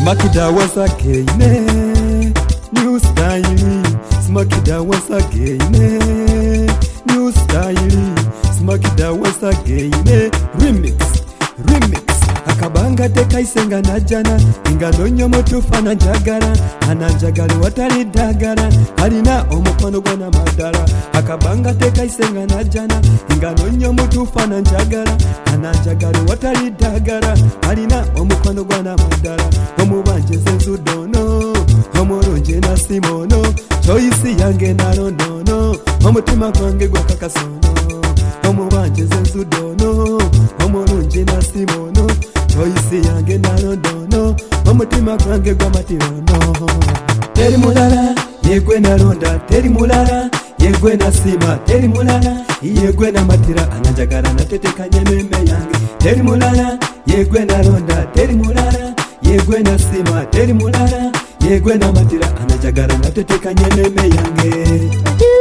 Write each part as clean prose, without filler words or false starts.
Smakida once again, new style. Smakida once again, new style. Smakida once again, remix. Akabanga teka isenga najana, ingano nyomo tufana njagala, ananjagala watali dagala, alina omukono gwana madala. Akabanga teka isenga najana, ingano nyomo tufana njagala, ananjagala watali dagala, alina omukono gwana madala. Omubanje zenzudono, omulungi na simono, choice yange narondono, omutima gwange gwakakasono. Omubanje zenzudono, omulungi na simono, choice yange narondono, omutima gwange gwamatirono. Teri mulala yegwe naronda, teri mulala yegwe nasima, teri mulala yegwe namatira, ananjagala natetekanye meme yange. Teri mulala yegwe naronda, teri mulala yegwe nasima, teri mulala yegwe namatira, ananjagala natetekanye meme yange.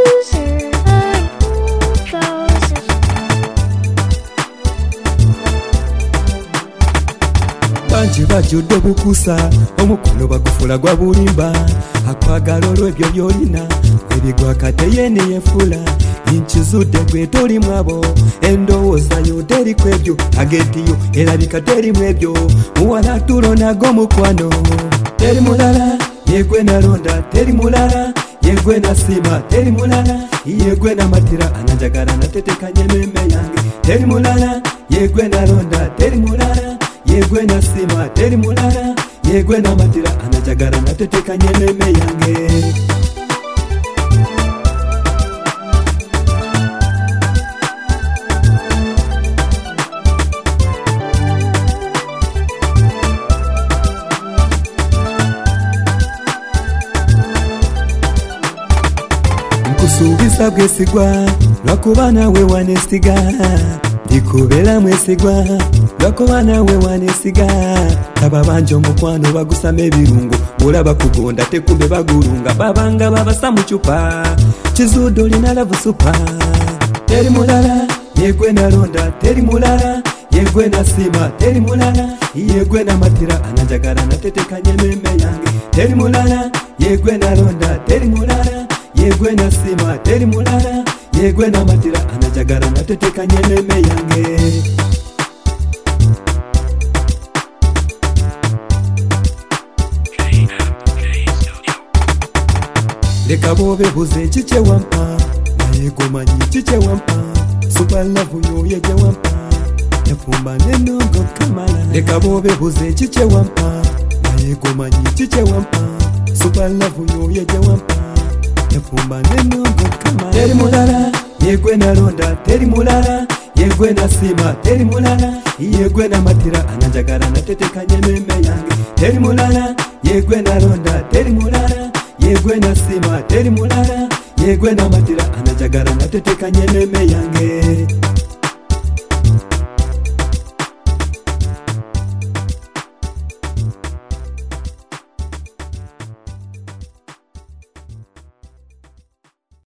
Banji bajudde bukusa, omukono bagufula gwa bulimba, akwagala olw'ebyo byolina, ebigwakate ne yefula, inkizudde gwe toli mwabo, endowooza yo teri kwebyo, agetiyo erabika teri mwebyo, muwala tulo nago mukwano. Teri mulala yegwe naronda, teri mulala yegwe nasima, teri mulala yegwe namatira, ananjagala natetekanye meme yange. Teri mulala yegwe naronda, teri mulala yegwe nasima, teri mulala yegwe namatira, ananjagala natetekanye meme yange. Nkusuubiza bwesigwa, lwakuba nawe wanesiga, ndikubeera mwesigwa, lwakuba nawe wanesiga. Taba banje omukwano bagusama ebirungo, olaba kugonda tekumbe bagulunga, babanga babasa mu cupa, kizuudo olina lavu supa. Teri mulala yegwe naronda, teri mulala yegwe nasima, teri mulala yegwe namatira, ananjagala natetekanye meme yange. Teri mulala yegwe naronda, teri mulala yegwe nasima, teri mulala yegwe namatira, ananjagala natetekanye meme yange. Leka bobe buze chiche wampa, naye gomanyi chiche wampa, super love yo yeje wampa, yafumba nenongo kamala. Leka bobe buze chiche wampa, naye gomanyi chiche wampa, super love yo yeje wampa, yafumba nenongo kamala. Teri mulala yegwe naronda, teri mulala yegwe nasima, teri mulala yegwe namatira, ananjagala natetekanye meme yange. Teri mulala yegwe naronda, teri mulala yegwe nasima, teri mulala yegwe namatira, ananjagala natetekanye meme yange.